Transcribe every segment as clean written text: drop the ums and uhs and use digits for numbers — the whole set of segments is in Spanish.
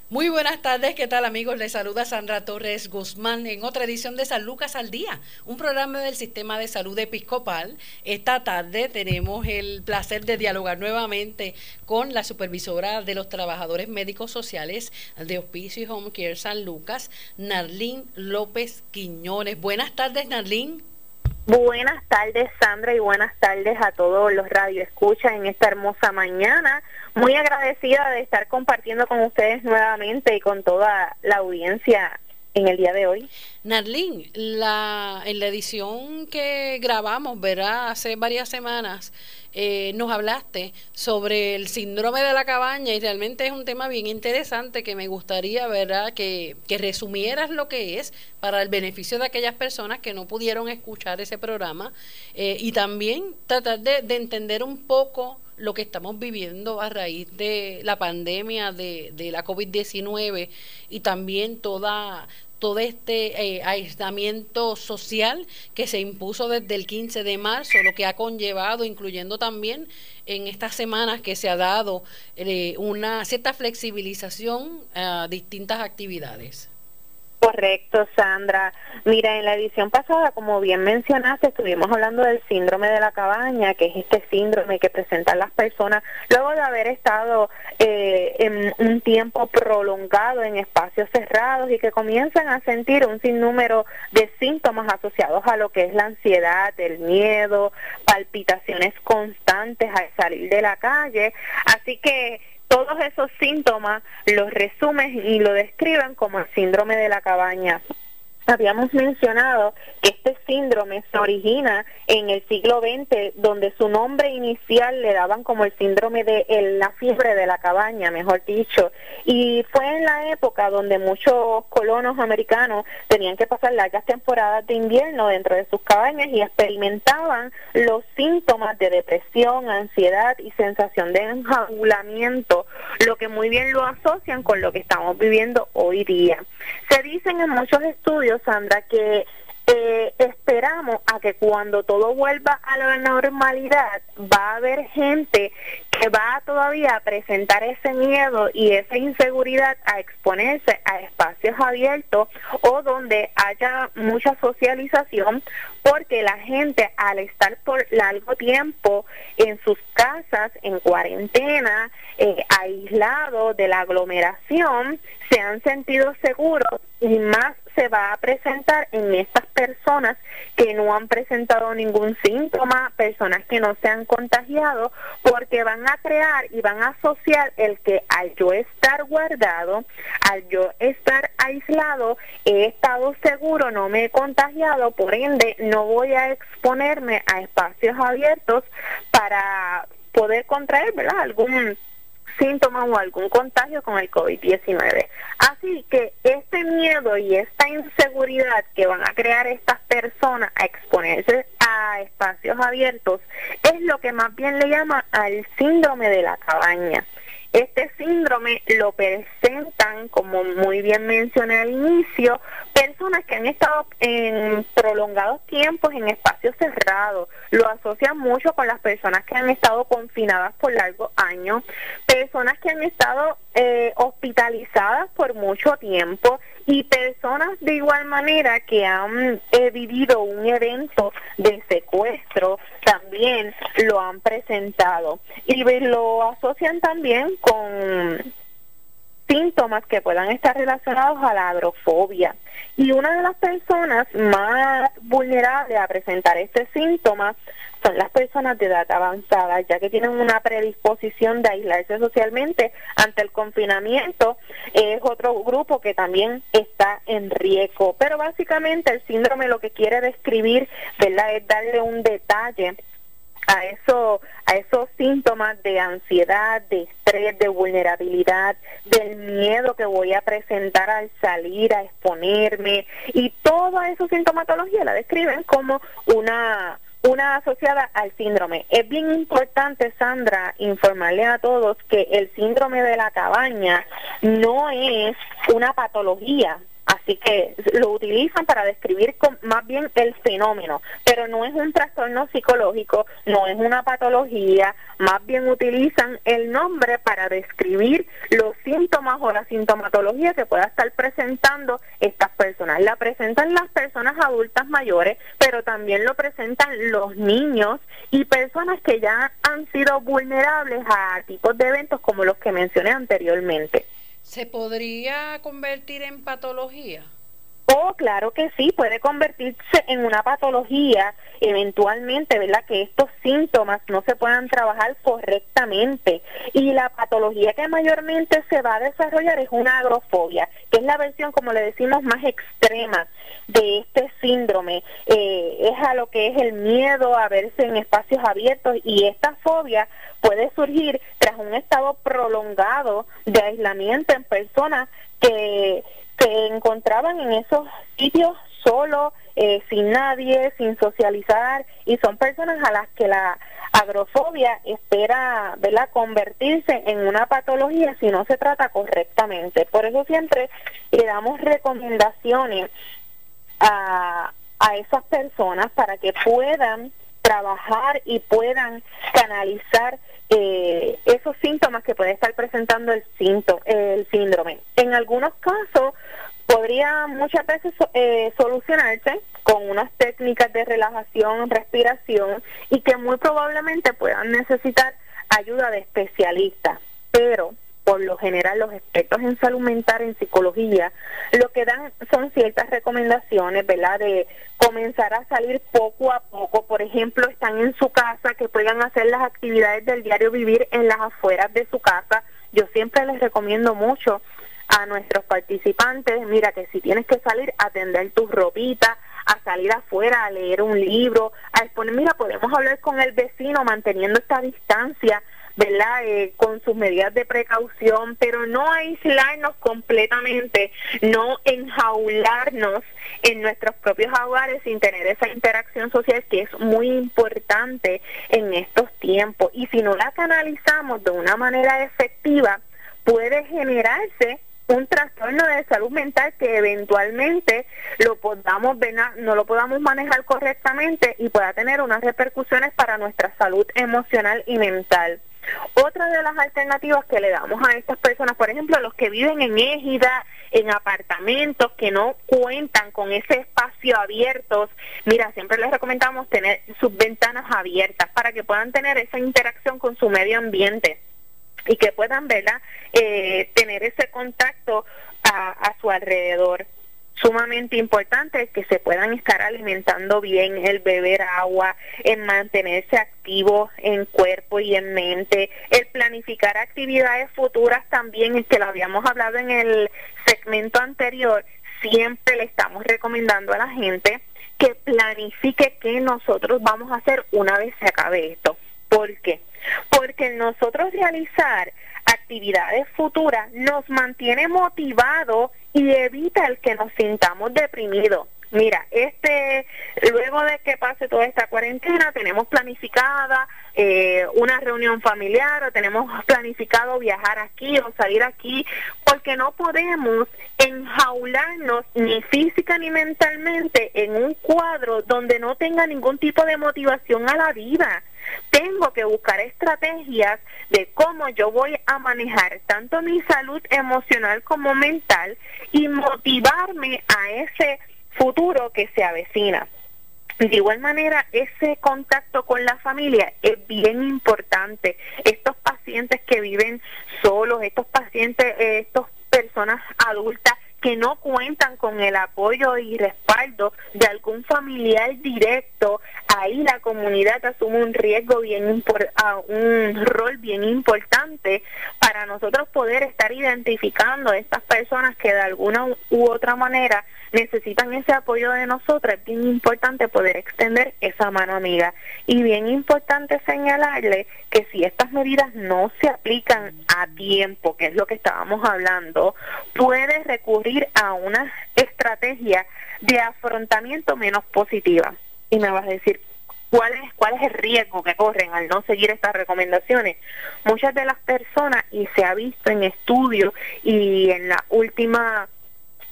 Muy buenas tardes, ¿qué tal amigos? Les saluda Sandra Torres Guzmán en otra edición de San Lucas al Día, un programa del Sistema de Salud Episcopal. Esta tarde tenemos el placer de dialogar nuevamente con la supervisora de los trabajadores médicos sociales de Hospicio y Home Care San Lucas, Narlín López Quiñones. Buenas tardes, Narlín. Buenas tardes, Sandra, y buenas tardes a todos los radioescuchas en esta hermosa mañana. Muy agradecida de estar compartiendo con ustedes nuevamente y con toda la audiencia en el día de hoy. Narlín, en la edición que grabamos, ¿verdad? Hace varias semanas, nos hablaste sobre el síndrome de la cabaña y realmente es un tema bien interesante que me gustaría, ¿verdad?, que resumieras lo que es para el beneficio de aquellas personas que no pudieron escuchar ese programa y también tratar de entender un poco lo que estamos viviendo a raíz de la pandemia de la COVID-19 y también todo este aislamiento social que se impuso desde el 15 de marzo, lo que ha conllevado, incluyendo también en estas semanas que se ha dado una cierta flexibilización a distintas actividades. Correcto, Sandra. Mira, en la edición pasada, como bien mencionaste, estuvimos hablando del síndrome de la cabaña, que es este síndrome que presentan las personas luego de haber estado en un tiempo prolongado en espacios cerrados y que comienzan a sentir un sinnúmero de síntomas asociados a lo que es la ansiedad, el miedo, palpitaciones constantes al salir de la calle. Así que todos esos síntomas los resumen y lo describen como el síndrome de la cabaña. Habíamos mencionado que este síndrome se origina en el siglo XX, donde su nombre inicial le daban como el síndrome de la fiebre de la cabaña, mejor dicho, y fue en la época donde muchos colonos americanos tenían que pasar largas temporadas de invierno dentro de sus cabañas y experimentaban los síntomas de depresión, ansiedad y sensación de enjaulamiento, lo que muy bien lo asocian con lo que estamos viviendo hoy día. Se dicen en muchos estudios, Sandra, que esperamos a que cuando todo vuelva a la normalidad va a haber gente que va todavía a presentar ese miedo y esa inseguridad a exponerse a espacios abiertos o donde haya mucha socialización, porque la gente al estar por largo tiempo en sus casas, en cuarentena, aislados de la aglomeración, se han sentido seguros y más se va a presentar en estas personas que no han presentado ningún síntoma, personas que no se han contagiado, porque van a crear y van a asociar el que al yo estar guardado, al yo estar aislado, he estado seguro, no me he contagiado, por ende no voy a exponerme a espacios abiertos para poder contraer, ¿verdad?, algún síntomas o algún contagio con el COVID-19. Así que este miedo y esta inseguridad que van a crear estas personas a exponerse a espacios abiertos es lo que más bien le llama al síndrome de la cabaña. Este síndrome lo presentan, como muy bien mencioné al inicio, personas que han estado en prolongados tiempos en espacios cerrados. Lo asocian mucho con las personas que han estado confinadas por largos años, personas que han estado hospitalizadas por mucho tiempo y personas de igual manera que han vivido un evento de secuestro también lo han presentado y lo asocian también con síntomas que puedan estar relacionados a la agrofobia. Y una de las personas más vulnerables a presentar este síntoma son las personas de edad avanzada, ya que tienen una predisposición de aislarse socialmente ante el confinamiento. Es otro grupo que también está en riesgo. Pero básicamente el síndrome lo que quiere describir, ¿verdad?, es darle un detalle a esos síntomas de ansiedad, de estrés, de vulnerabilidad, del miedo que voy a presentar al salir, a exponerme, y toda esa sintomatología la describen como una asociada al síndrome. Es bien importante, Sandra, informarle a todos que el síndrome de la cabaña no es una patología, Así que lo utilizan para describir más bien el fenómeno, pero no es un trastorno psicológico, no es una patología, más bien utilizan el nombre para describir los síntomas o la sintomatología que pueda estar presentando estas personas. La presentan las personas adultas mayores, pero también lo presentan los niños y personas que ya han sido vulnerables a tipos de eventos como los que mencioné anteriormente. ¿Se podría convertir en patología? Oh, claro que sí, puede convertirse en una patología eventualmente, ¿verdad? Que estos síntomas no se puedan trabajar correctamente. Y la patología que mayormente se va a desarrollar es una agrofobia, que es la versión, como le decimos, más extrema de este síndrome. Es a lo que es el miedo a verse en espacios abiertos, y esta fobia puede surgir tras un estado prolongado de aislamiento en personas que se encontraban en esos sitios solos, sin nadie, sin socializar, y son personas a las que la agrofobia espera, ¿verdad?, convertirse en una patología si no se trata correctamente. Por eso siempre le damos recomendaciones a esas personas para que puedan trabajar y puedan canalizar esos síntomas que puede estar presentando el síndrome. En algunos casos podría muchas veces solucionarse con unas técnicas de relajación, respiración, y que muy probablemente puedan necesitar ayuda de especialistas, pero por lo general los expertos en salud mental, en psicología, lo que dan son ciertas recomendaciones, ¿verdad?, de comenzar a salir poco a poco. Por ejemplo, están en su casa, que puedan hacer las actividades del diario vivir en las afueras de su casa. Yo siempre les recomiendo mucho a nuestros participantes, mira, que si tienes que salir a tender tus ropitas, a salir afuera, a leer un libro, a exponer, mira, podemos hablar con el vecino manteniendo esta distancia, ¿verdad?, con sus medidas de precaución, pero no aislarnos completamente, no enjaularnos en nuestros propios hogares sin tener esa interacción social que es muy importante en estos tiempos. Y si no la canalizamos de una manera efectiva, puede generarse un trastorno de salud mental que eventualmente no lo podamos manejar correctamente y pueda tener unas repercusiones para nuestra salud emocional y mental. Otra de las alternativas que le damos a estas personas, por ejemplo, los que viven en égida, en apartamentos que no cuentan con ese espacio abierto, mira, siempre les recomendamos tener sus ventanas abiertas para que puedan tener esa interacción con su medio ambiente y que puedan, ¿verdad?, tener ese contacto a su alrededor. Sumamente importante que se puedan estar alimentando bien, el beber agua, el mantenerse activo en cuerpo y en mente, el planificar actividades futuras también, es que lo habíamos hablado en el segmento anterior. Siempre le estamos recomendando a la gente que planifique qué nosotros vamos a hacer una vez se acabe esto. ¿Por qué? Porque nosotros realizar actividades futuras nos mantiene motivados y evita el que nos sintamos deprimidos. Mira, luego de que pase toda esta cuarentena, tenemos planificada una reunión familiar, o tenemos planificado viajar aquí o salir aquí, porque no podemos enjaularnos ni física ni mentalmente en un cuadro donde no tenga ningún tipo de motivación a la vida. Tengo que buscar estrategias de cómo yo voy a manejar tanto mi salud emocional como mental y motivarme a ese futuro que se avecina. De igual manera, ese contacto con la familia es bien importante. Estos pacientes que viven solos, estos personas adultas que no cuentan con el apoyo y respaldo de algún familiar directo, ahí la comunidad asume un riesgo un rol bien importante para nosotros poder estar identificando a estas personas que de alguna u otra manera necesitan ese apoyo de nosotros. Es bien importante poder extender esa mano amiga, y bien importante señalarle que si estas medidas no se aplican a tiempo, que es lo que estábamos hablando, puede recurrir a una estrategia de afrontamiento menos positiva. Y me vas a decir, ¿cuál es el riesgo que corren al no seguir estas recomendaciones? Muchas de las personas, y se ha visto en estudios y en la última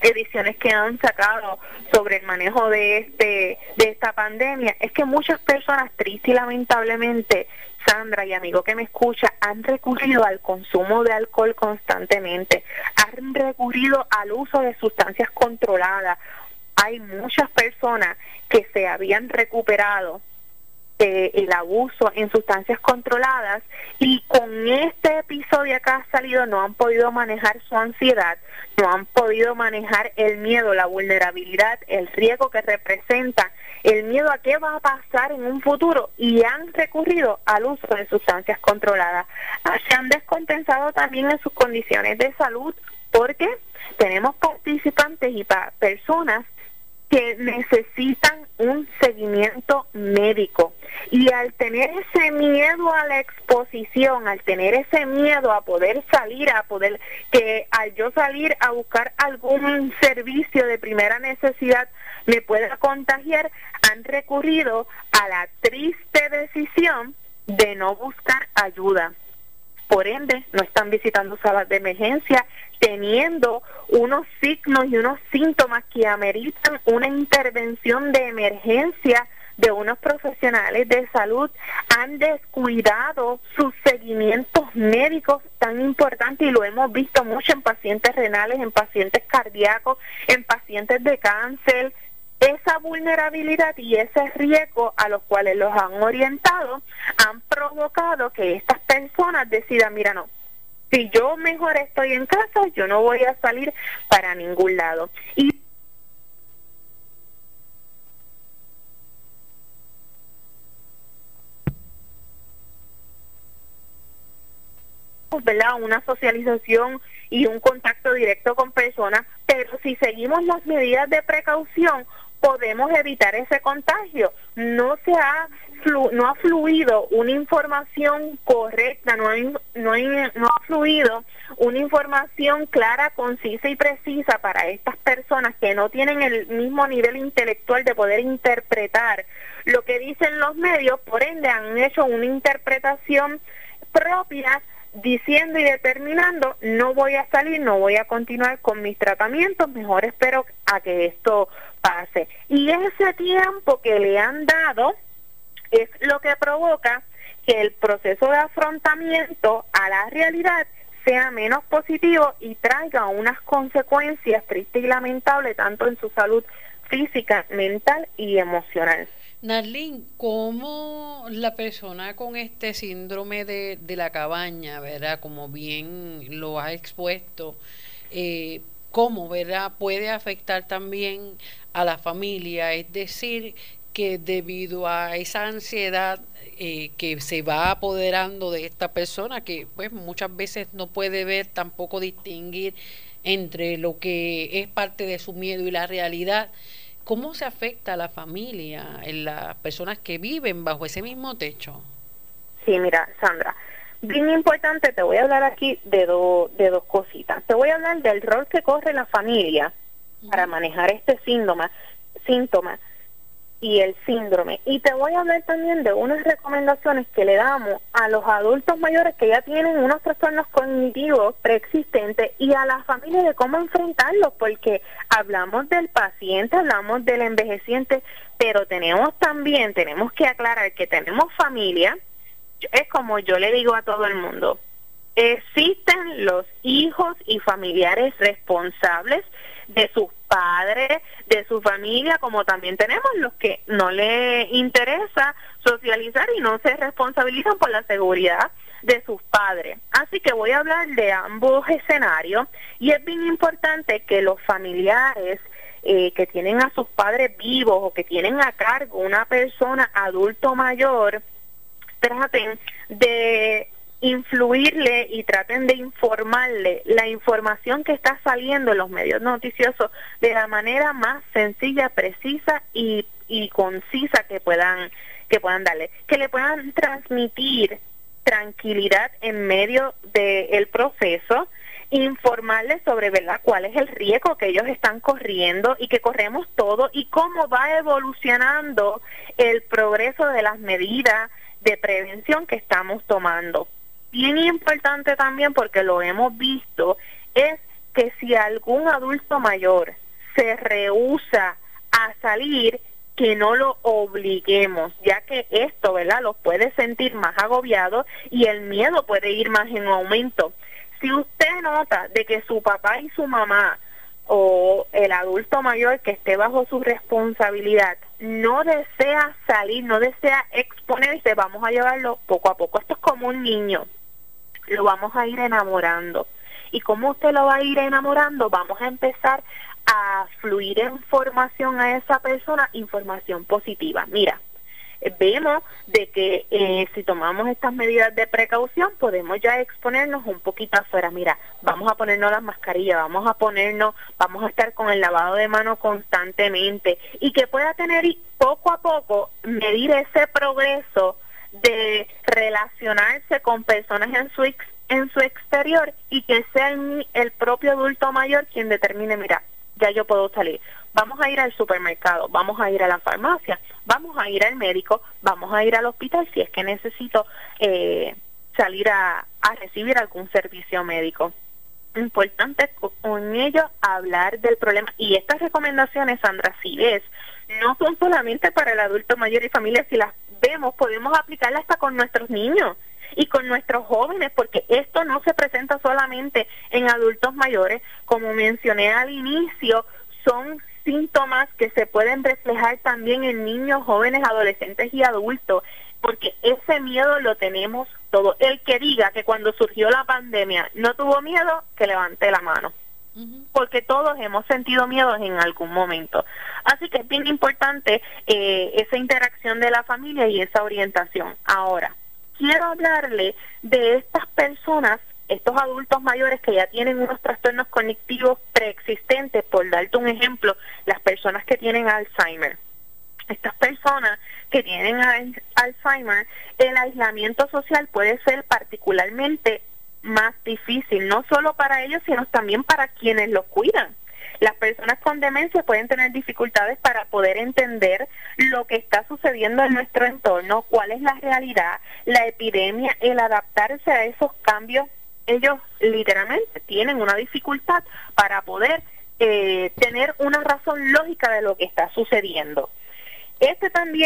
ediciones que han sacado sobre el manejo de esta pandemia, es que muchas personas, triste y lamentablemente, Sandra y amigo que me escucha, han recurrido al consumo de alcohol constantemente, han recurrido al uso de sustancias controladas. Hay muchas personas que se habían recuperado el abuso en sustancias controladas y con este episodio que ha salido no han podido manejar su ansiedad, no han podido manejar el miedo, la vulnerabilidad, el riesgo que representa, el miedo a qué va a pasar en un futuro y han recurrido al uso de sustancias controladas. Se han descompensado también en sus condiciones de salud porque tenemos participantes y personas que necesitan un seguimiento médico y al tener ese miedo a la exposición, al tener ese miedo a poder salir, al yo salir a buscar algún servicio de primera necesidad me pueda contagiar, han recurrido a la triste decisión de no buscar ayuda. Por ende, no están visitando salas de emergencia, teniendo unos signos y unos síntomas que ameritan una intervención de emergencia de unos profesionales de salud. Han descuidado sus seguimientos médicos tan importantes y lo hemos visto mucho en pacientes renales, en pacientes cardíacos, en pacientes de cáncer. Esa vulnerabilidad y ese riesgo a los cuales los han orientado han provocado que estas personas decidan, mira, no, si yo mejor estoy en casa, yo no voy a salir para ningún lado. Y ¿verdad? Una socialización y un contacto directo con personas, pero si seguimos las medidas de precaución, podemos evitar ese contagio. No ha fluido una información correcta, no ha fluido una información clara, concisa y precisa para estas personas que no tienen el mismo nivel intelectual de poder interpretar lo que dicen los medios, por ende han hecho una interpretación propia diciendo y determinando, no voy a salir, no voy a continuar con mis tratamientos, mejor espero a que esto pase. Y ese tiempo que le han dado es lo que provoca que el proceso de afrontamiento a la realidad sea menos positivo y traiga unas consecuencias tristes y lamentables tanto en su salud física, mental y emocional. Narlin, ¿cómo la persona con este síndrome de la cabaña, verdad, como bien lo ha expuesto, cómo, verdad, puede afectar también a la familia? Es decir, que debido a esa ansiedad que se va apoderando de esta persona, que pues muchas veces no puede ver, tampoco distinguir entre lo que es parte de su miedo y la realidad, ¿cómo se afecta a la familia, en las personas que viven bajo ese mismo techo? Sí, mira, Sandra, bien importante, te voy a hablar aquí de dos cositas. Te voy a hablar del rol que corre la familia para manejar este síntoma y el síndrome. Y te voy a hablar también de unas recomendaciones que le damos a los adultos mayores que ya tienen unos trastornos cognitivos preexistentes y a la familia de cómo enfrentarlos, porque hablamos del paciente, hablamos del envejeciente, pero tenemos que aclarar que tenemos familia. Es como yo le digo a todo el mundo, existen los hijos y familiares responsables de sus padres, de su familia, como también tenemos los que no les interesa socializar y no se responsabilizan por la seguridad de sus padres. Así que voy a hablar de ambos escenarios y es bien importante que los familiares que tienen a sus padres vivos o que tienen a cargo una persona adulto mayor traten de influirle y traten de informarle la información que está saliendo en los medios noticiosos de la manera más sencilla, precisa y concisa que puedan darle, que le puedan transmitir tranquilidad en medio del proceso, informarles sobre, ¿verdad?, cuál es el riesgo que ellos están corriendo y que corremos todos y cómo va evolucionando el progreso de las medidas de prevención que estamos tomando. Bien importante también, porque lo hemos visto, es que si algún adulto mayor se rehúsa a salir, que no lo obliguemos, ya que esto, ¿verdad?, los puede sentir más agobiados y el miedo puede ir más en aumento. Si usted nota de que su papá y su mamá o el adulto mayor que esté bajo su responsabilidad no desea salir, no desea exponerse, vamos a llevarlo poco a poco. Esto es como un niño, lo vamos a ir enamorando. ¿Y cómo usted lo va a ir enamorando? Vamos a empezar a fluir información a esa persona, información positiva. Mira, vemos de que si tomamos estas medidas de precaución podemos ya exponernos un poquito afuera. Mira, vamos a ponernos las mascarillas, vamos a estar con el lavado de manos constantemente, y que pueda tener poco a poco medir ese progreso de relacionarse con personas en su exterior, y que sea el propio adulto mayor quien determine, mira, ya yo puedo salir, vamos a ir al supermercado, vamos a ir a la farmacia, vamos a ir al médico, vamos a ir al hospital si es que necesito salir a recibir algún servicio médico. Importante con ello hablar del problema, y estas recomendaciones, Sandra, si ves, no son solamente para el adulto mayor y familia. Si las vemos, podemos aplicarlas hasta con nuestros niños y con nuestros jóvenes, porque esto no se presenta solamente en adultos mayores. Como mencioné al inicio, son síntomas que se pueden reflejar también en niños, jóvenes, adolescentes y adultos, porque ese miedo lo tenemos todo. El que diga que cuando surgió la pandemia no tuvo miedo, que levante la mano, porque todos hemos sentido miedo en algún momento. Así que es bien importante esa interacción de la familia y esa orientación. Ahora, quiero hablarle de estas personas, estos adultos mayores que ya tienen unos trastornos cognitivos preexistentes. Por darte un ejemplo, las personas que tienen Alzheimer. Estas personas que tienen Alzheimer, el aislamiento social puede ser particularmente más difícil, no solo para ellos, sino también para quienes los cuidan. Las personas con demencia pueden tener dificultades para poder entender lo que está sucediendo en nuestro entorno, cuál es la realidad, la epidemia, el adaptarse a esos cambios. Ellos literalmente tienen una dificultad para poder tener una razón lógica de lo que está sucediendo. Este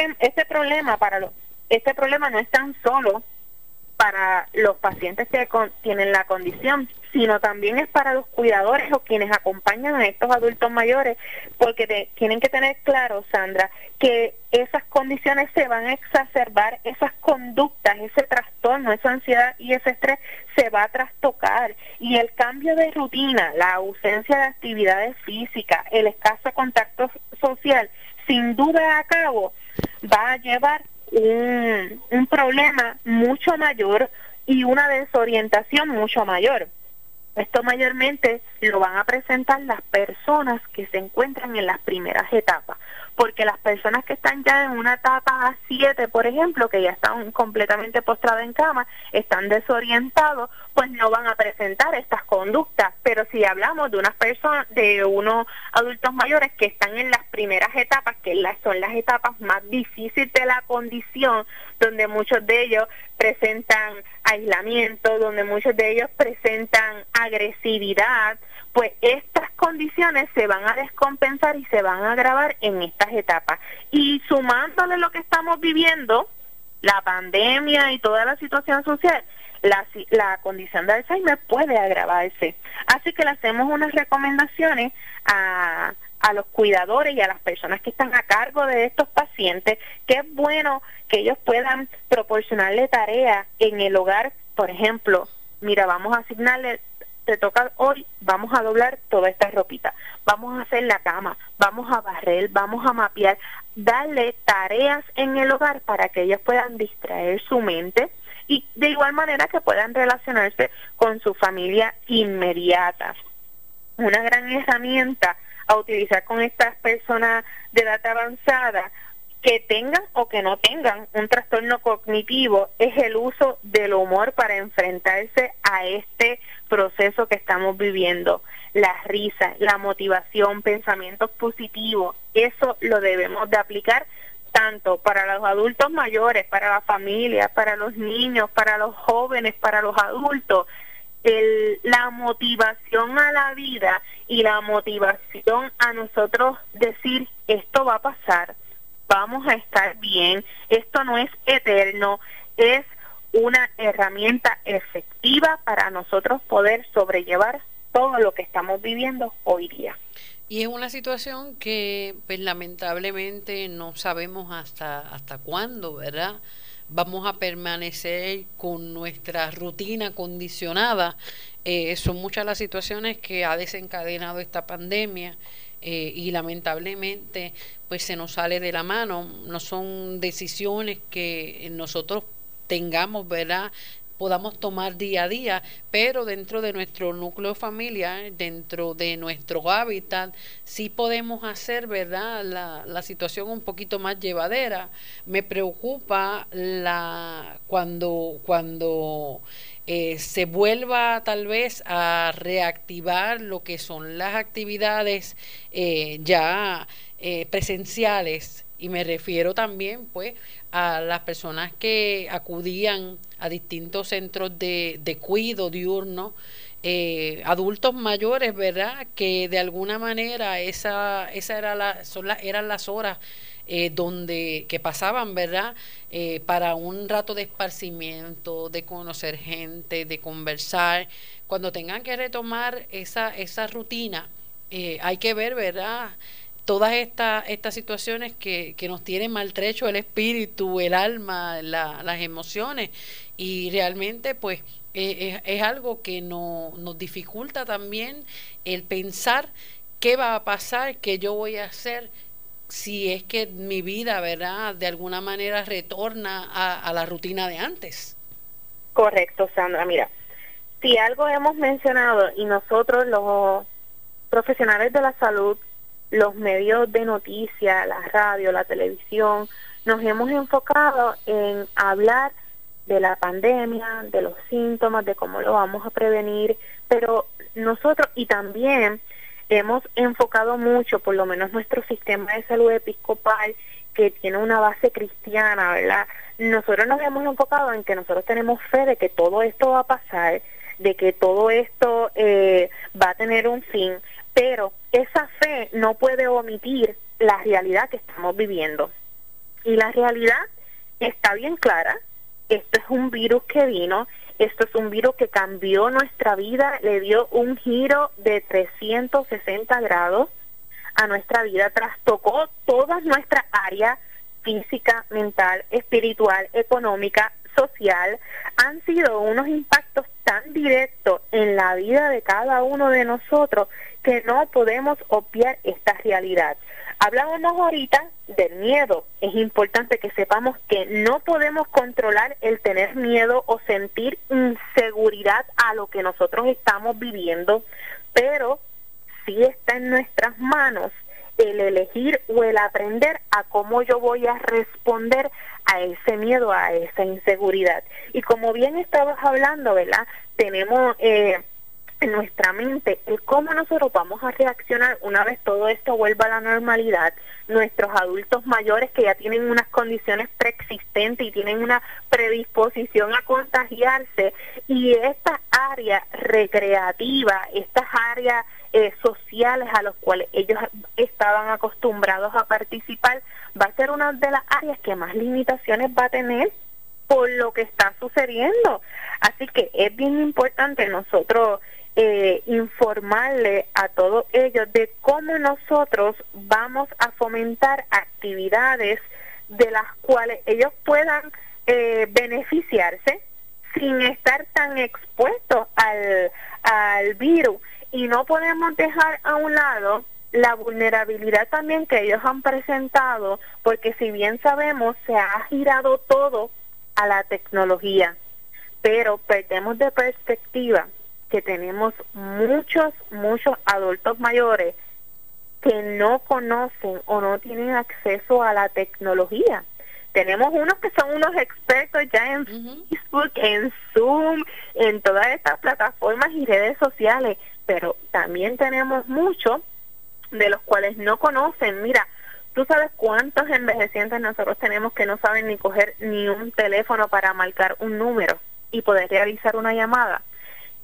problema no es tan solo para los pacientes que tienen la condición, sino también es para los cuidadores o quienes acompañan a estos adultos mayores, porque tienen que tener claro, Sandra, que esas condiciones se van a exacerbar, esas conductas, ese trastorno, esa ansiedad y ese estrés se va a trastocar, y el cambio de rutina, la ausencia de actividades físicas, el escaso contacto social, sin duda a cabo va a llevar un problema mucho mayor y una desorientación mucho mayor. Esto mayormente lo van a presentar las personas que se encuentran en las primeras etapas, porque las personas que están ya en una etapa 7, por ejemplo, que ya están completamente postradas en cama, están desorientados, pues no van a presentar estas conductas. Pero si hablamos de unas personas, de unos adultos mayores que están en las primeras etapas, que son las etapas más difíciles de la condición, donde muchos de ellos presentan aislamiento, donde muchos de ellos presentan agresividad, pues estas condiciones se van a descompensar y se van a agravar en estas etapas. Y sumándole lo que estamos viviendo, la pandemia y toda la situación social, la condición de Alzheimer puede agravarse. Así que le hacemos unas recomendaciones a los cuidadores y a las personas que están a cargo de estos pacientes, que es bueno que ellos puedan proporcionarle tareas en el hogar. Por ejemplo, mira, vamos a asignarle, te toca hoy, vamos a doblar toda esta ropita, vamos a hacer la cama, vamos a barrer, vamos a mapear, darle tareas en el hogar para que ellos puedan distraer su mente y de igual manera que puedan relacionarse con su familia inmediata. Una gran herramienta a utilizar con estas personas de edad avanzada, que tengan o que no tengan un trastorno cognitivo, es el uso del humor para enfrentarse a este proceso que estamos viviendo. La risa, la motivación, pensamientos positivos, eso lo debemos de aplicar tanto para los adultos mayores, para la familia, para los niños, para los jóvenes, para los adultos. la motivación a la vida y la motivación a nosotros decir esto va a pasar, vamos a estar bien, esto no es eterno, es una herramienta efectiva para nosotros poder sobrellevar todo lo que estamos viviendo hoy día. Y es una situación que pues lamentablemente no sabemos hasta cuándo, ¿verdad? Vamos a permanecer con nuestra rutina condicionada. Son muchas las situaciones que ha desencadenado esta pandemia, y lamentablemente pues se nos sale de la mano. No son decisiones que nosotros tengamos, ¿verdad?, podamos tomar día a día, pero dentro de nuestro núcleo familiar, dentro de nuestro hábitat, sí podemos hacer, ¿verdad?, la situación un poquito más llevadera. Me preocupa cuando se vuelva tal vez a reactivar lo que son las actividades ya presenciales, y me refiero también pues a las personas que acudían a distintos centros de cuidado diurno, adultos mayores, ¿verdad?, que de alguna manera esa eran las horas que pasaban, ¿verdad?, para un rato de esparcimiento, de conocer gente, de conversar. Cuando tengan que retomar esa rutina, hay que ver, ¿verdad?, todas estas situaciones que nos tienen maltrecho el espíritu, el alma, las emociones, y realmente pues es algo que nos dificulta también el pensar qué va a pasar, qué yo voy a hacer si es que mi vida, ¿verdad?, de alguna manera retorna a la rutina de antes. Correcto, Sandra. Mira, si algo hemos mencionado, y nosotros los profesionales de la salud, los medios de noticias, la radio, la televisión, nos hemos enfocado en hablar de la pandemia, de los síntomas, de cómo lo vamos a prevenir, pero nosotros, y también hemos enfocado mucho, por lo menos nuestro sistema de salud episcopal, que tiene una base cristiana, ¿verdad? Nosotros nos hemos enfocado en que nosotros tenemos fe de que todo esto va a pasar, de que todo esto va a tener un fin, pero esa fe no puede omitir la realidad que estamos viviendo. Y la realidad está bien clara. Esto es un virus que vino, esto es un virus que cambió nuestra vida, le dio un giro de 360 grados a nuestra vida, trastocó todas nuestras áreas: física, mental, espiritual, económica, social. Han sido unos impactos tan directos en la vida de cada uno de nosotros que no podemos obviar esta realidad. Hablábamos ahorita del miedo. Es importante que sepamos que no podemos controlar el tener miedo o sentir inseguridad a lo que nosotros estamos viviendo, pero sí está en nuestras manos el elegir o el aprender a cómo yo voy a responder a ese miedo, a esa inseguridad. Y como bien estabas hablando, ¿verdad?, tenemos en nuestra mente el cómo nosotros vamos a reaccionar una vez todo esto vuelva a la normalidad. Nuestros adultos mayores que ya tienen unas condiciones preexistentes y tienen una predisposición a contagiarse, y estas áreas recreativas, estas áreas sociales a los cuales ellos estaban acostumbrados a participar, va a ser una de las áreas que más limitaciones va a tener por lo que está sucediendo. Así que es bien importante nosotros informarle a todos ellos de cómo nosotros vamos a fomentar actividades de las cuales ellos puedan beneficiarse sin estar tan expuestos al virus. Y no podemos dejar a un lado la vulnerabilidad también que ellos han presentado, porque si bien sabemos, se ha girado todo a la tecnología, pero perdemos de perspectiva que tenemos muchos adultos mayores que no conocen o no tienen acceso a la tecnología. Tenemos unos que son unos expertos ya en Facebook, en Zoom, en todas estas plataformas y redes sociales, pero también tenemos muchos de los cuales no conocen. Mira, ¿tú sabes cuántos envejecientes nosotros tenemos que no saben ni coger ni un teléfono para marcar un número y poder realizar una llamada?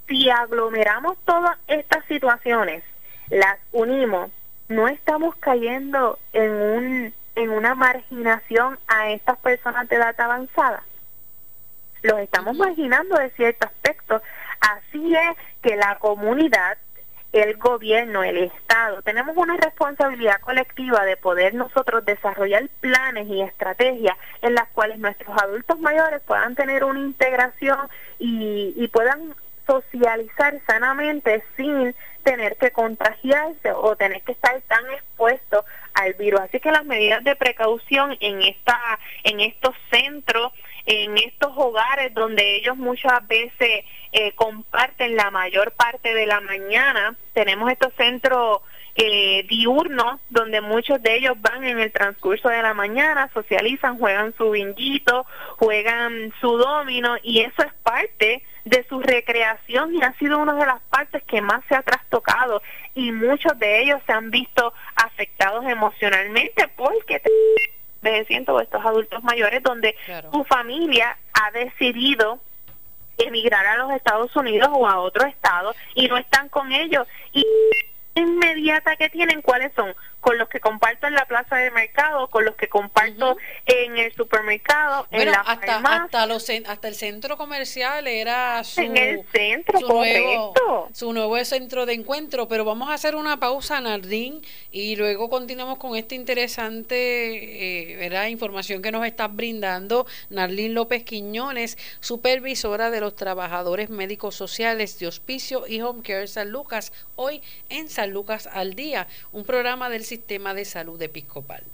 Si aglomeramos todas estas situaciones, las unimos, no estamos cayendo en una marginación a estas personas de edad avanzada. Los estamos marginando de cierto aspecto. Así es que la comunidad, el gobierno, el Estado, tenemos una responsabilidad colectiva de poder nosotros desarrollar planes y estrategias en las cuales nuestros adultos mayores puedan tener una integración y puedan socializar sanamente sin tener que contagiarse o tener que estar tan expuestos al virus. Así que las medidas de precaución en estos centros, en estos hogares donde ellos muchas veces comparten la mayor parte de la mañana, tenemos estos centros diurnos donde muchos de ellos van en el transcurso de la mañana, socializan, juegan su binguito, juegan su domino, y eso es parte de su recreación y ha sido una de las partes que más se ha trastocado, y muchos de ellos se han visto afectados emocionalmente porque envejeciendo, estos adultos mayores donde su familia ha decidido emigrar a los Estados Unidos o a otro estado y no están con ellos, y inmediata que tienen, ¿cuáles son? Con los que comparto en la plaza de mercado, con los que comparto en el supermercado, bueno, en la farmacia. hasta el centro comercial era en el centro, su nuevo centro de encuentro. Pero vamos a hacer una pausa, Nardín, y luego continuamos con esta interesante información que nos está brindando Narlín López Quiñones, supervisora de los trabajadores médicos sociales de Hospicio y Home Care San Lucas, hoy en San Lucas al Día, un programa del Sistema de Salud Episcopal.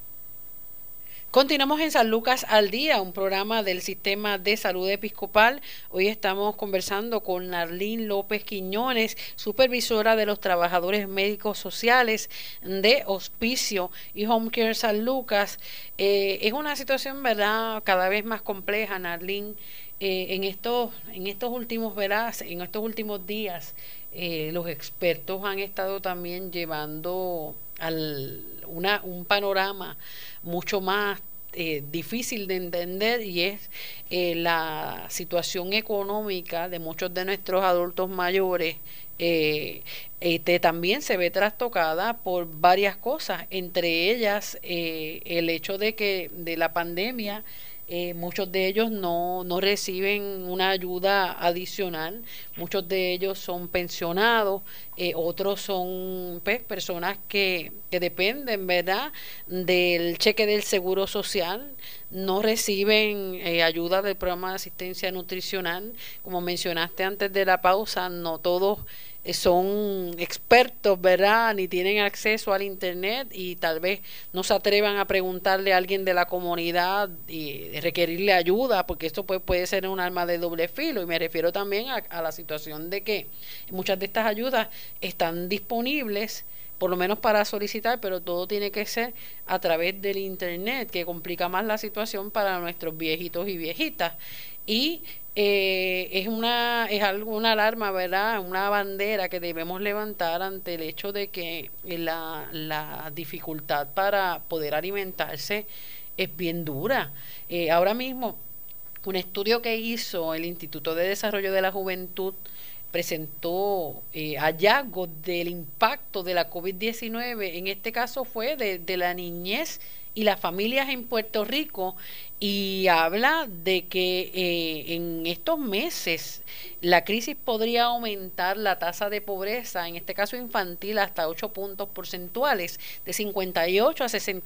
Continuamos en San Lucas al Día, un programa del Sistema de Salud Episcopal. Hoy estamos conversando con Narlín López Quiñones, supervisora de los trabajadores médicos sociales de Hospicio y Home Care San Lucas. Es una situación, ¿verdad?, cada vez más compleja, Narlín. En estos últimos días, los expertos han estado también llevando un panorama mucho más difícil de entender, y es la situación económica de muchos de nuestros adultos mayores. También se ve trastocada por varias cosas, entre ellas el hecho de que de la pandemia muchos de ellos no reciben una ayuda adicional, muchos de ellos son pensionados, otros son personas que dependen, ¿verdad?, del cheque del Seguro Social, no reciben ayuda del programa de asistencia nutricional. Como mencionaste antes de la pausa, no todos son expertos, ¿verdad?, ni tienen acceso al internet, y tal vez no se atrevan a preguntarle a alguien de la comunidad y requerirle ayuda, porque esto puede ser un arma de doble filo. Y me refiero también a la situación de que muchas de estas ayudas están disponibles, por lo menos para solicitar, pero todo tiene que ser a través del internet, que complica más la situación para nuestros viejitos y viejitas. Y es una alarma, ¿verdad?, una bandera que debemos levantar ante el hecho de que la dificultad para poder alimentarse es bien dura. Ahora mismo, un estudio que hizo el Instituto de Desarrollo de la Juventud presentó hallazgos del impacto de la COVID-19, en este caso fue de la niñez y las familias en Puerto Rico, y habla de que en estos meses la crisis podría aumentar la tasa de pobreza, en este caso infantil, hasta 8 puntos porcentuales, de 58 a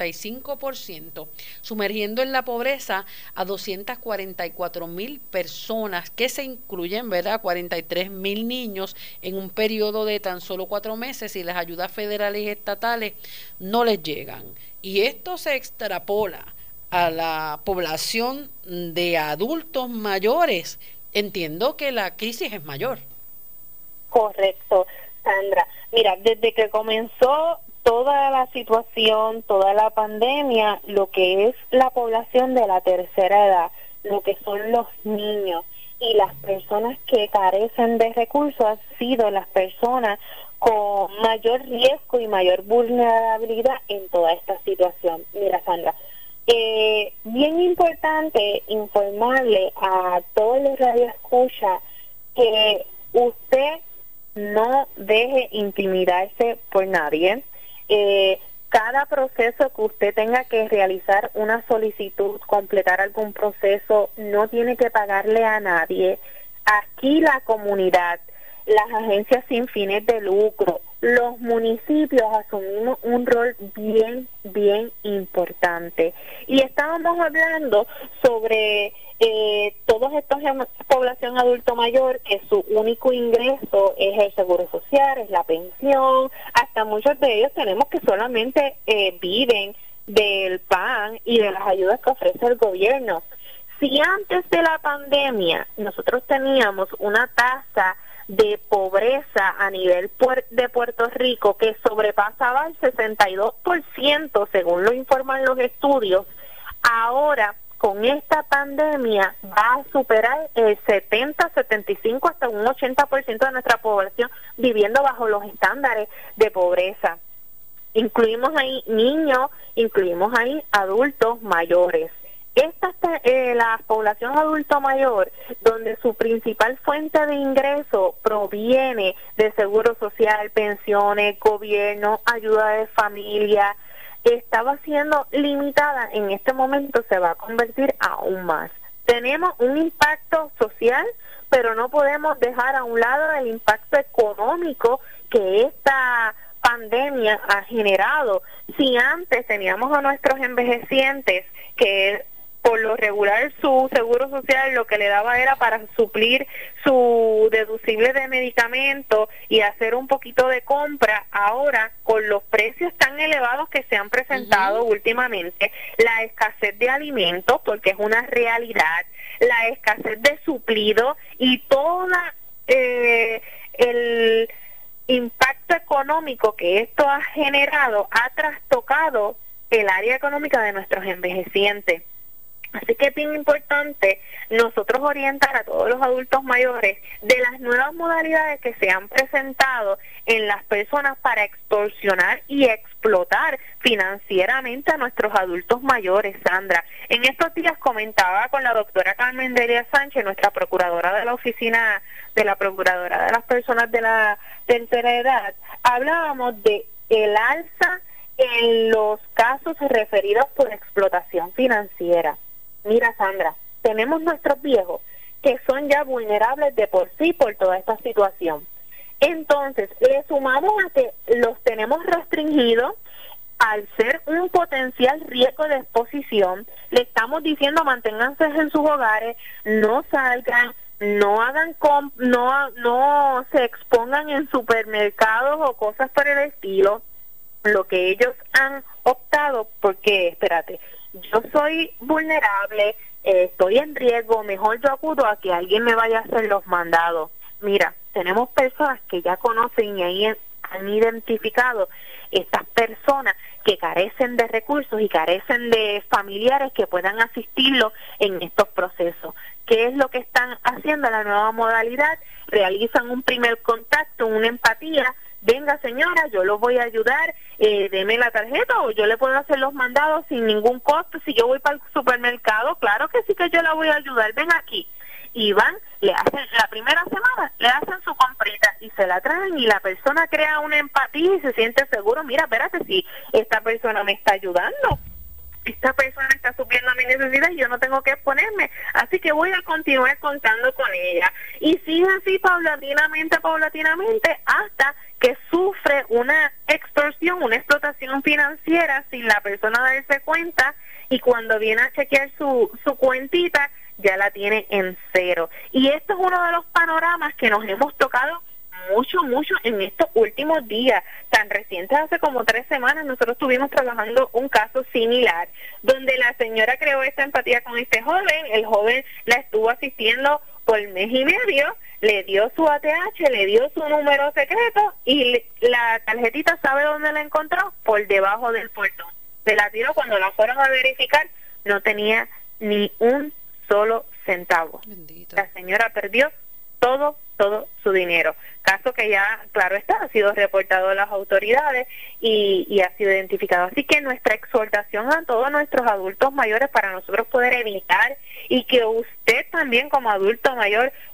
65%, sumergiendo en la pobreza a 244,000 personas, que se incluyen, ¿verdad?, 43,000 niños en un periodo de tan solo 4 meses, y las ayudas federales y estatales no les llegan. Y esto se extrapola a la población de adultos mayores. Entiendo que la crisis es mayor. Correcto, Sandra. Mira, desde que comenzó toda la situación, toda la pandemia, lo que es la población de la tercera edad, lo que son los niños y las personas que carecen de recursos, han sido las personas con mayor riesgo y mayor vulnerabilidad en toda esta situación. Mira, Sandra, bien importante informarle a todos los radioescuchas que Usted no deje intimidarse por nadie. Cada proceso que usted tenga que realizar una solicitud, completar algún proceso, no tiene que pagarle a nadie. Aquí la comunidad, las agencias sin fines de lucro, los municipios asumimos un rol bien importante. Y estábamos hablando sobre todos estos población adulto mayor que su único ingreso es el seguro social, es la pensión, hasta muchos de ellos tenemos que solamente viven del PAN y de las ayudas que ofrece el gobierno. Si antes de la pandemia nosotros teníamos una tasa de pobreza a nivel de Puerto Rico que sobrepasaba el 62%, según lo informan los estudios, ahora con esta pandemia va a superar el 70, 75 hasta un 80% de nuestra población viviendo bajo los estándares de pobreza. Incluimos ahí niños, incluimos ahí adultos mayores. Esta la población adulto mayor, donde su principal fuente de ingreso proviene de seguro social, pensiones, gobierno, ayuda de familia, estaba siendo limitada, en este momento se va a convertir aún más. Tenemos un impacto social, pero no podemos dejar a un lado el impacto económico que esta pandemia ha generado. Si antes teníamos a nuestros envejecientes que por lo regular su seguro social lo que le daba era para suplir su deducible de medicamentos y hacer un poquito de compra, ahora con los precios tan elevados que se han presentado últimamente, la escasez de alimentos, porque es una realidad, la escasez de suplido y toda el impacto económico que esto ha generado ha trastocado el área económica de nuestros envejecientes. Así que es bien importante nosotros orientar a todos los adultos mayores de las nuevas modalidades que se han presentado en las personas para extorsionar y explotar financieramente a nuestros adultos mayores, Sandra. En estos días comentaba con la doctora Carmen Delia Sánchez, nuestra procuradora de la Oficina de la Procuradora de las Personas de la Tercera Edad, hablábamos de el alza en los casos referidos por explotación financiera. Mira, Sandra, tenemos nuestros viejos que son ya vulnerables de por sí por toda esta situación. Entonces, le sumamos a que los tenemos restringidos al ser un potencial riesgo de exposición. Le estamos diciendo manténganse en sus hogares, no salgan, no hagan no se expongan en supermercados o cosas por el estilo. Lo que ellos han optado, porque, espérate, yo soy vulnerable, estoy en riesgo, mejor yo acudo a que alguien me vaya a hacer los mandados. Mira, tenemos personas que ya conocen y ahí han identificado estas personas que carecen de recursos y carecen de familiares que puedan asistirlos en estos procesos. ¿Qué es lo que están haciendo la nueva modalidad? Realizan un primer contacto, una empatía. Venga, señora, yo los voy a ayudar, deme la tarjeta o yo le puedo hacer los mandados sin ningún costo. Si yo voy para el supermercado, claro que sí que yo la voy a ayudar, ven aquí. Y van, le hacen la primera semana, le hacen su comprita y se la traen y la persona crea una empatía y se siente seguro. Mira, espérate, si esta persona me está ayudando, esta persona está supliendo a mi necesidad y yo no tengo que exponerme, así que voy a continuar contando con ella. Y sigue así paulatinamente, hasta que sufre una extorsión, una explotación financiera sin la persona darse cuenta, y cuando viene a chequear su cuentita, ya la tiene en cero. Y esto es uno de los panoramas que nos hemos tocado mucho en estos últimos días. Tan recientes, hace como 3 semanas, nosotros estuvimos trabajando un caso similar, donde la señora creó esta empatía con este joven, el joven la estuvo asistiendo por 1 mes y medio, le dio su ATH, le dio su número secreto y la tarjetita, ¿sabe dónde la encontró? Por debajo del portón. Se la tiró, cuando la fueron a verificar, no tenía ni un solo centavo. Bendito. La señora perdió todo su dinero. Caso que ya, claro está, ha sido reportado a las autoridades y ha sido identificado. Así que nuestra exhortación a todos nuestros adultos mayores para nosotros poder evitar, y que usted también como adulto mayor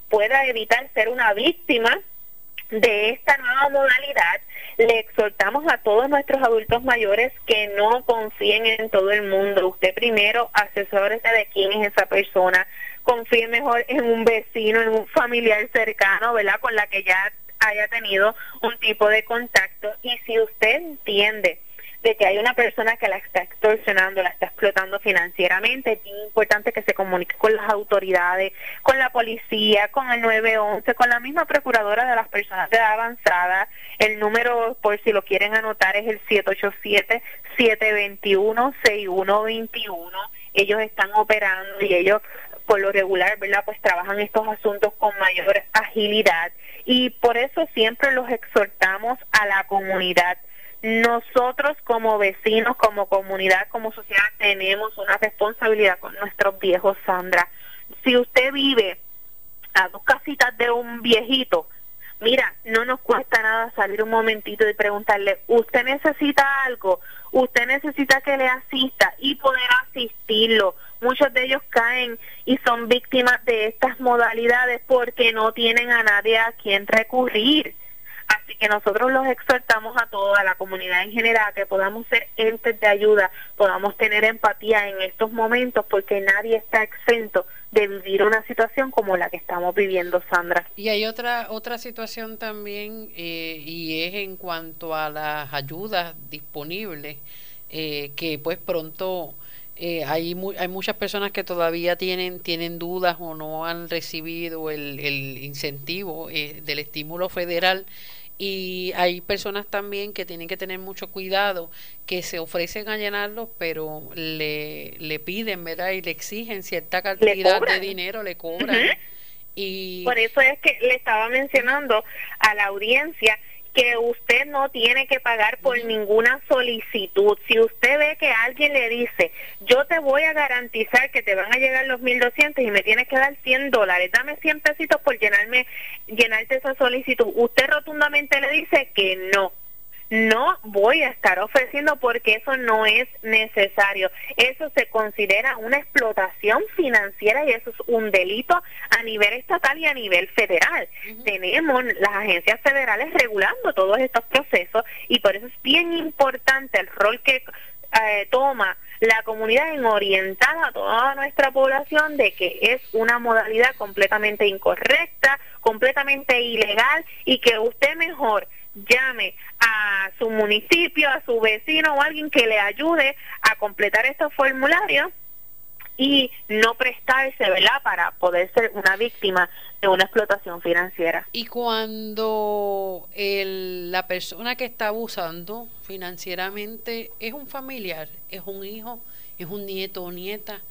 pueda evitar ser una víctima de esta nueva modalidad. Le exhortamos a todos nuestros adultos mayores que no confíen en todo el mundo. Usted primero asesórese de quién es esa persona, confíe mejor en un vecino, en un familiar cercano, ¿verdad?, con la que ya haya tenido un tipo de contacto. Y si usted entiende de que hay una persona que la está extorsionando, la está explotando financieramente, es bien importante que se comunique con las autoridades, con la policía, con el 911, con la misma procuradora de las personas de edad avanzada. El número, por si lo quieren anotar, es el 787-721-6121. Ellos están operando y ellos, por lo regular, ¿verdad?, pues trabajan estos asuntos con mayor agilidad, y por eso siempre los exhortamos a la comunidad. Nosotros como vecinos, como comunidad, como sociedad, tenemos una responsabilidad con nuestros viejos, Sandra. Si usted vive a 2 casitas de un viejito, mira, no nos cuesta nada salir un momentito y preguntarle, ¿usted necesita algo? ¿Usted necesita que le asista? Y poder asistirlo. Muchos de ellos caen y son víctimas de estas modalidades porque no tienen a nadie a quien recurrir. Así que nosotros los exhortamos a toda la comunidad en general que podamos ser entes de ayuda, podamos tener empatía en estos momentos, porque nadie está exento de vivir una situación como la que estamos viviendo, Sandra. Y hay otra situación también, y es en cuanto a las ayudas disponibles, que pues pronto hay muchas personas que todavía tienen dudas o no han recibido el incentivo del estímulo federal. Y hay personas también que tienen que tener mucho cuidado, que se ofrecen a llenarlos, pero le piden, ¿verdad?, y le exigen cierta cantidad de dinero, le cobran. Y por eso es que le estaba mencionando a la audiencia que usted no tiene que pagar por ninguna solicitud. Si usted ve que alguien le dice, yo te voy a garantizar que te van a llegar los 1,200 y me tienes que dar $100, dame 100 pesitos por llenarte esa solicitud, usted rotundamente le dice que no voy a estar ofreciendo, porque eso no es necesario. Eso se considera una explotación financiera y eso es un delito a nivel estatal y a nivel federal. Tenemos las agencias federales regulando todos estos procesos, y por eso es bien importante el rol que toma la comunidad en orientar a toda nuestra población de que es una modalidad completamente incorrecta, completamente ilegal, y que usted mejor llame a su municipio, a su vecino o alguien que le ayude a completar estos formularios y no prestarse, ¿verdad?, para poder ser una víctima de una explotación financiera. Y cuando la persona que está abusando financieramente es un familiar, es un hijo, es un nieto o nieta,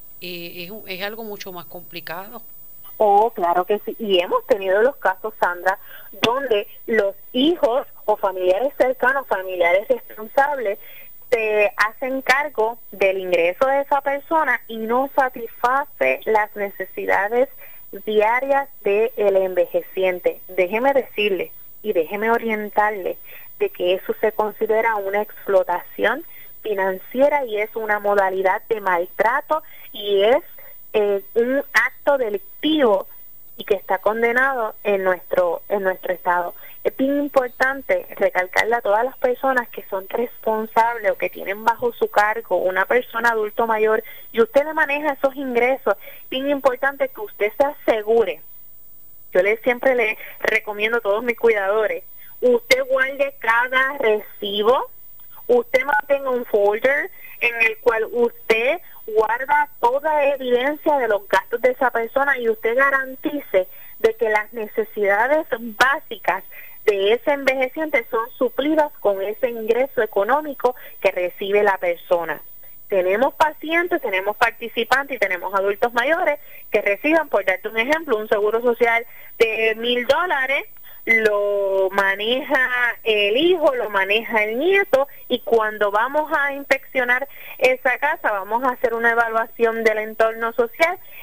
es algo mucho más complicado. Oh, claro que sí. Y hemos tenido los casos, Sandra, donde los hijos o familiares cercanos, familiares responsables, se hacen cargo del ingreso de esa persona y no satisface las necesidades diarias del envejeciente. Déjeme decirle y déjeme orientarle de que eso se considera una explotación financiera y es una modalidad de maltrato y es un acto delictivo y que está condenado en nuestro estado. Es bien importante recalcarle a todas las personas que son responsables o que tienen bajo su cargo una persona adulto mayor y usted le maneja esos ingresos. Es bien importante que usted se asegure. Yo siempre le recomiendo a todos mis cuidadores, usted guarde cada recibo, usted mantenga un folder en el cual usted guarda toda evidencia de los gastos de esa persona y usted garantice de que las necesidades básicas de ese envejeciente son suplidas con ese ingreso económico que recibe la persona. Tenemos pacientes, tenemos participantes y tenemos adultos mayores que reciban, por darte un ejemplo, un seguro social de $1,000, lo maneja el hijo, lo maneja el nieto, y cuando vamos a inspeccionar esa casa, vamos a hacer una evaluación del entorno social,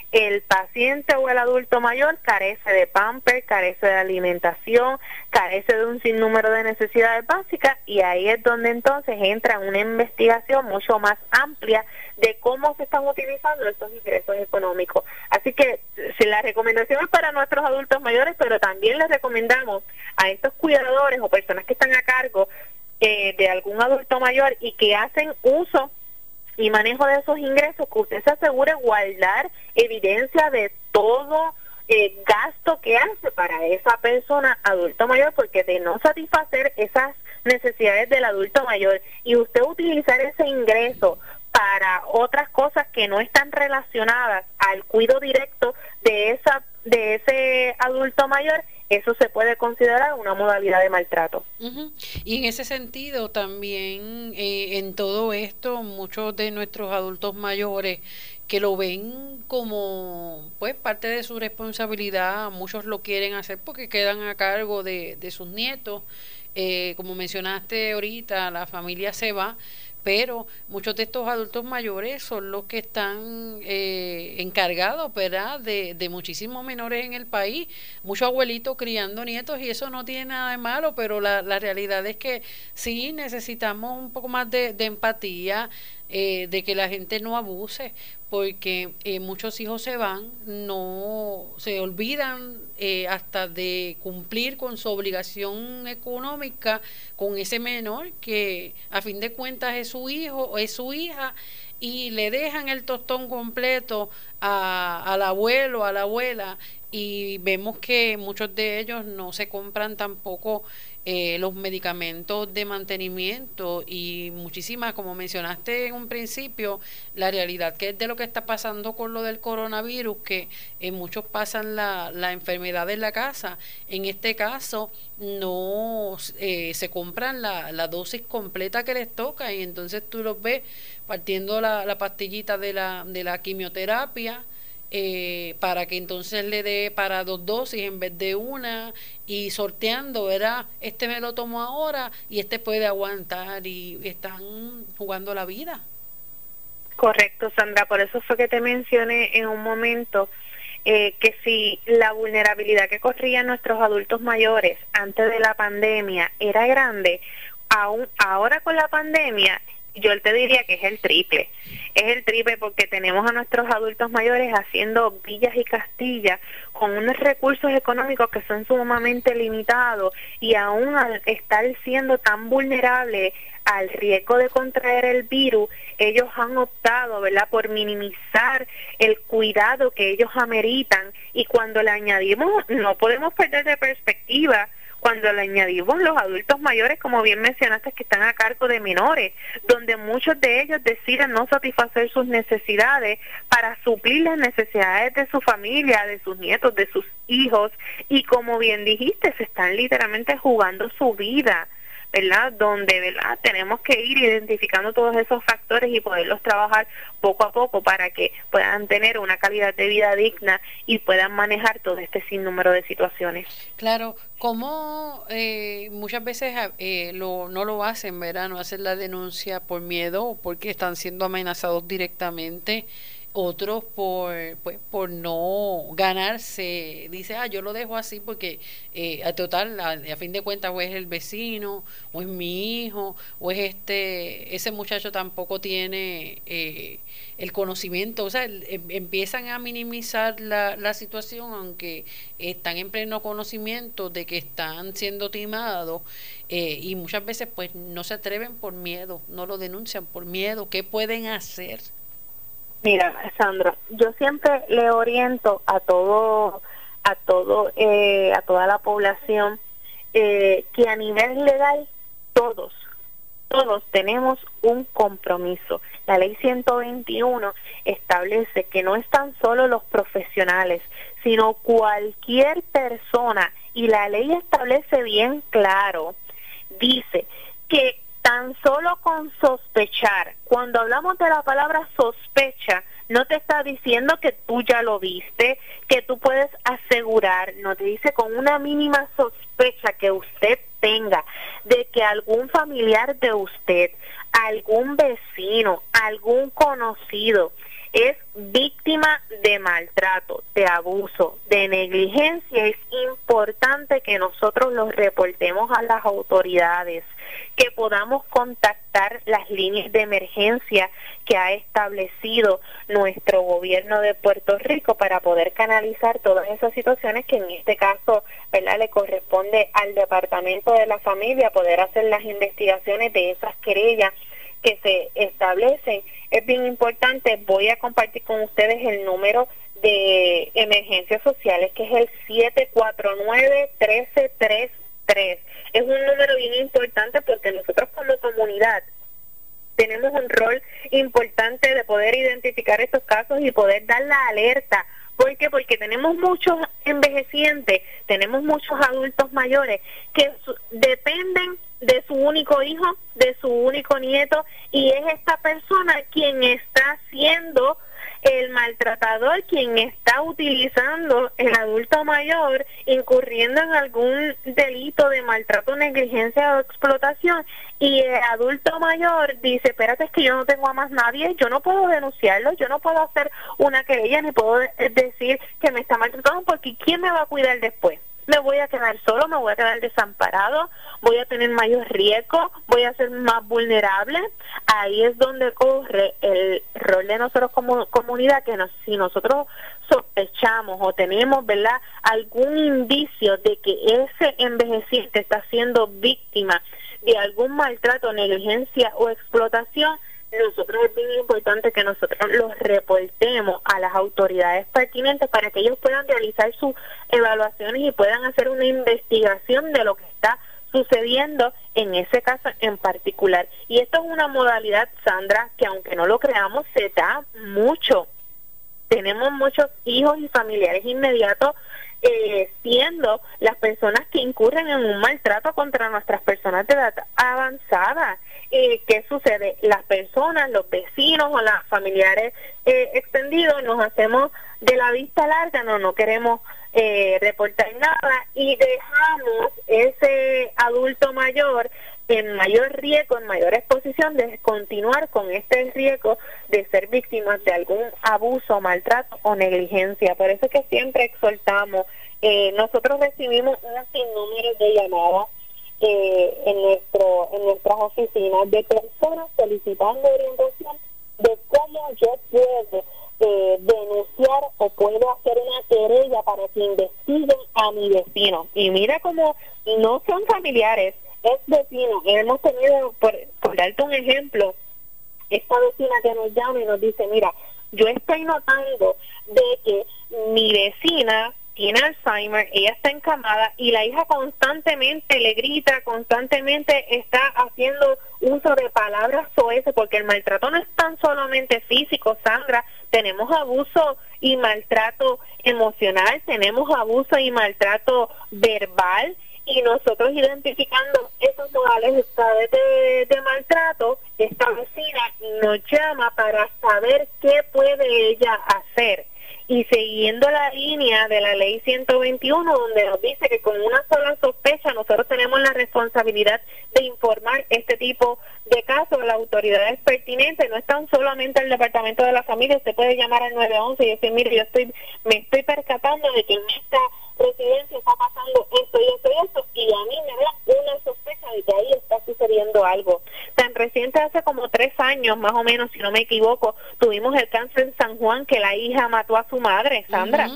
el paciente o el adulto mayor carece de pamper, carece de alimentación, carece de un sinnúmero de necesidades básicas, y ahí es donde entonces entra una investigación mucho más amplia de cómo se están utilizando estos ingresos económicos. Así que si la recomendación es para nuestros adultos mayores, pero también les recomendamos a estos cuidadores o personas que están a cargo de algún adulto mayor y que hacen uso y manejo de esos ingresos, que usted se asegure guardar evidencia de todo gasto que hace para esa persona adulto mayor, porque de no satisfacer esas necesidades del adulto mayor y usted utilizar ese ingreso para otras cosas que no están relacionadas al cuidado directo de ese adulto mayor, eso se puede considerar una modalidad de maltrato. Y en ese sentido también en todo esto muchos de nuestros adultos mayores que lo ven como pues parte de su responsabilidad, muchos lo quieren hacer porque quedan a cargo de sus nietos, como mencionaste ahorita, la familia se va, pero muchos de estos adultos mayores son los que están encargados, ¿verdad?, de muchísimos menores en el país, muchos abuelitos criando nietos, y eso no tiene nada de malo, pero la realidad es que sí necesitamos un poco más de empatía, de que la gente no abuse, porque muchos hijos se van, no se olvidan hasta de cumplir con su obligación económica con ese menor que a fin de cuentas es su hijo o es su hija, y le dejan el tostón completo al abuelo, a la abuela, y vemos que muchos de ellos no se compran tampoco los medicamentos de mantenimiento, y muchísimas, como mencionaste en un principio, la realidad que es de lo que está pasando con lo del coronavirus, que muchos pasan la enfermedad en la casa. En este caso no se compran la dosis completa que les toca, y entonces tú los ves partiendo la pastillita de la quimioterapia, para que entonces le dé para 2 dosis en vez de una, y sorteando, ¿verdad? Este me lo tomo ahora y este puede aguantar, y están jugando la vida. Correcto, Sandra, por eso fue que te mencioné en un momento que si la vulnerabilidad que corrían nuestros adultos mayores antes de la pandemia era grande, aún ahora con la pandemia yo te diría que es el triple. Es el triple porque tenemos a nuestros adultos mayores haciendo villas y castillas con unos recursos económicos que son sumamente limitados, y aún al estar siendo tan vulnerables al riesgo de contraer el virus, ellos han optado, ¿verdad?, por minimizar el cuidado que ellos ameritan, y cuando le añadimos, no podemos perder de perspectiva, cuando le añadimos los adultos mayores, como bien mencionaste, que están a cargo de menores, donde muchos de ellos deciden no satisfacer sus necesidades para suplir las necesidades de su familia, de sus nietos, de sus hijos, y como bien dijiste, se están literalmente jugando su vida, ¿verdad?, donde, ¿verdad?, tenemos que ir identificando todos esos factores y poderlos trabajar poco a poco para que puedan tener una calidad de vida digna y puedan manejar todo este sinnúmero de situaciones. Claro, como muchas veces no lo hacen, ¿verdad?, no hacen la denuncia por miedo o porque están siendo amenazados directamente. Otros por no ganarse, dice, yo lo dejo así porque a fin de cuentas o es el vecino, o es mi hijo, o es ese muchacho tampoco tiene el conocimiento, o sea, empiezan a minimizar la situación, aunque están en pleno conocimiento de que están siendo timados, y muchas veces pues no se atreven por miedo, no lo denuncian por miedo. ¿Qué pueden hacer? Mira, Sandra, yo siempre le oriento a toda la población que a nivel legal todos tenemos un compromiso. La ley 121 establece que no están solo los profesionales, sino cualquier persona, y la ley establece bien claro, dice que tan solo con sospechar, cuando hablamos de la palabra sospecha, no te está diciendo que tú ya lo viste, que tú puedes asegurar, no te dice con una mínima sospecha que usted tenga de que algún familiar de usted, algún vecino, algún conocido es víctima de maltrato, de abuso, de negligencia, es importante que nosotros los reportemos a las autoridades, que podamos contactar las líneas de emergencia que ha establecido nuestro gobierno de Puerto Rico para poder canalizar todas esas situaciones que en este caso, ¿verdad?, le corresponde al Departamento de la Familia poder hacer las investigaciones de esas querellas que se establecen. Es bien importante. Voy a compartir con ustedes el número de emergencias sociales, que es el 749-1333. Es un número bien importante porque nosotros como comunidad tenemos un rol importante de poder identificar estos casos y poder dar la alerta. ¿Por qué? Porque tenemos muchos envejecientes, tenemos muchos adultos mayores que dependen de su único hijo, de su único nieto, y es esta persona quien está siendo el maltratador, quien está utilizando el adulto mayor, incurriendo en algún delito de maltrato, negligencia o explotación, y el adulto mayor dice, espérate, es que yo no tengo a más nadie, yo no puedo denunciarlo, yo no puedo hacer una querella, ni puedo decir que me está maltratando, porque ¿quién me va a cuidar después? Me voy a quedar solo, me voy a quedar desamparado, voy a tener mayor riesgo, voy a ser más vulnerable. Ahí es donde corre el rol de nosotros como comunidad, que si nosotros sospechamos o tenemos, ¿verdad?, algún indicio de que ese envejeciente está siendo víctima de algún maltrato, negligencia o explotación, nosotros es bien importante que nosotros los reportemos a las autoridades pertinentes para que ellos puedan realizar sus evaluaciones y puedan hacer una investigación de lo que está sucediendo en ese caso en particular. Y esto es una modalidad, Sandra, que aunque no lo creamos, se da mucho. Tenemos muchos hijos y familiares inmediatos siendo las personas que incurren en un maltrato contra nuestras personas de edad avanzada. ¿Qué sucede? Las personas, los vecinos o los familiares extendidos nos hacemos de la vista larga, no queremos reportar nada y dejamos ese adulto mayor en mayor riesgo, en mayor exposición de continuar con este riesgo de ser víctimas de algún abuso, maltrato o negligencia. Por eso es que siempre exhortamos, nosotros recibimos un sinnúmero de llamadas en nuestras oficinas de personas solicitando orientación de cómo yo puedo denunciar o puedo hacer una querella para que investiguen a mi vecino. Y mira cómo no son familiares, es vecino. Hemos tenido, por darte un ejemplo, esta vecina que nos llama y nos dice, mira, yo estoy notando de que mi vecina tiene Alzheimer, ella está encamada y la hija constantemente le grita, constantemente está haciendo uso de palabras soeces, porque el maltrato no es tan solamente físico, Sandra, tenemos abuso y maltrato emocional, tenemos abuso y maltrato verbal, y nosotros identificando esos modales de maltrato, esta vecina nos llama para saber qué puede ella hacer. Y siguiendo la línea de la ley 121, donde nos dice que con una sola sospecha nosotros tenemos la responsabilidad de informar este tipo de casos a las autoridades pertinentes, no es tan solamente el Departamento de la Familia, usted puede llamar al 911 y decir, mire, me estoy percatando de que en esta residencia está pasando esto y esto y esto, y a mí me da una sospecha de que ahí está sucediendo algo. Tan reciente, hace como 3 años, más o menos, si no me equivoco, tuvimos el caso en San Juan que la hija mató a su madre, Sandra.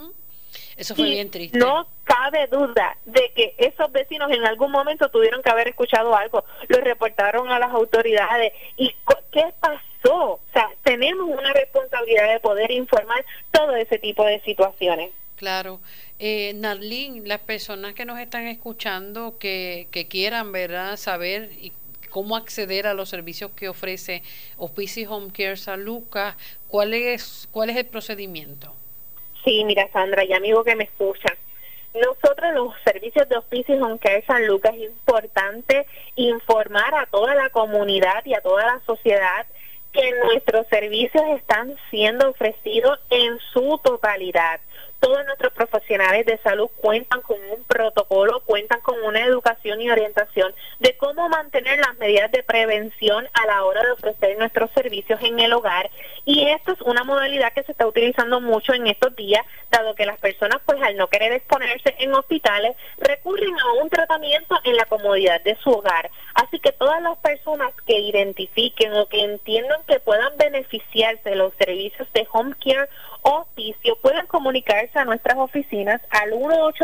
Eso fue bien triste. No cabe duda de que esos vecinos en algún momento tuvieron que haber escuchado algo, lo reportaron a las autoridades. ¿Y qué pasó? O sea, tenemos una responsabilidad de poder informar todo ese tipo de situaciones. Claro. Narlene, las personas que nos están escuchando que quieran, ¿verdad?, saber y cómo acceder a los servicios que ofrece Hospice Home Care San Lucas, ¿cuál es el procedimiento? Sí, mira, Sandra y amigo que me escuchan, nosotros los servicios de Hospice Home Care San Lucas es importante informar a toda la comunidad y a toda la sociedad que nuestros servicios están siendo ofrecidos en su totalidad. Todos nuestros profesionales de salud cuentan con un protocolo, cuentan con una educación y orientación de cómo mantener las medidas de prevención a la hora de ofrecer nuestros servicios en el hogar, y esto es una modalidad que se está utilizando mucho en estos días, dado que las personas, pues al no querer exponerse en hospitales, recurren a un tratamiento en la comodidad de su hogar. Así que todas las personas que identifiquen o que entiendan que puedan beneficiarse de los servicios de home care o oficio pueden comunicarse a nuestras oficinas al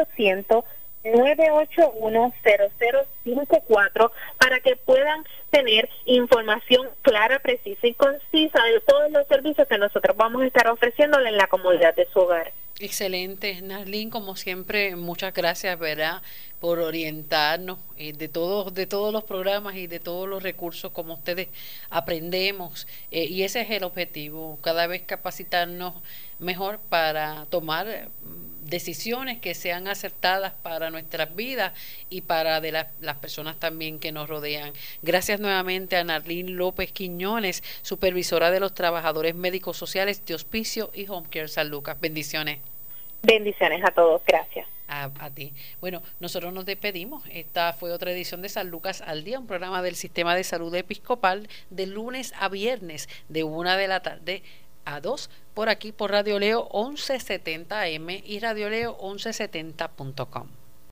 1-800-981-0054 para que puedan tener información clara, precisa y concisa de todos los servicios que nosotros vamos a estar ofreciéndole en la comodidad de su hogar. Excelente, Narlene, como siempre, muchas gracias, ¿verdad?, por orientarnos de todos los programas y de todos los recursos como ustedes aprendemos, y ese es el objetivo, cada vez capacitarnos mejor para tomar decisiones que sean acertadas para nuestras vidas y para de las personas también que nos rodean. Gracias nuevamente a Narlene López Quiñones, supervisora de los trabajadores médicos sociales de Hospicio y Home Care San Lucas. Bendiciones. Bendiciones a todos, gracias. A ti. Bueno, nosotros nos despedimos. Esta fue otra edición de San Lucas al Día, un programa del Sistema de Salud Episcopal de lunes a viernes de 1 de la tarde a 2 por aquí por Radio Leo 1170 AM y radioleo1170.com.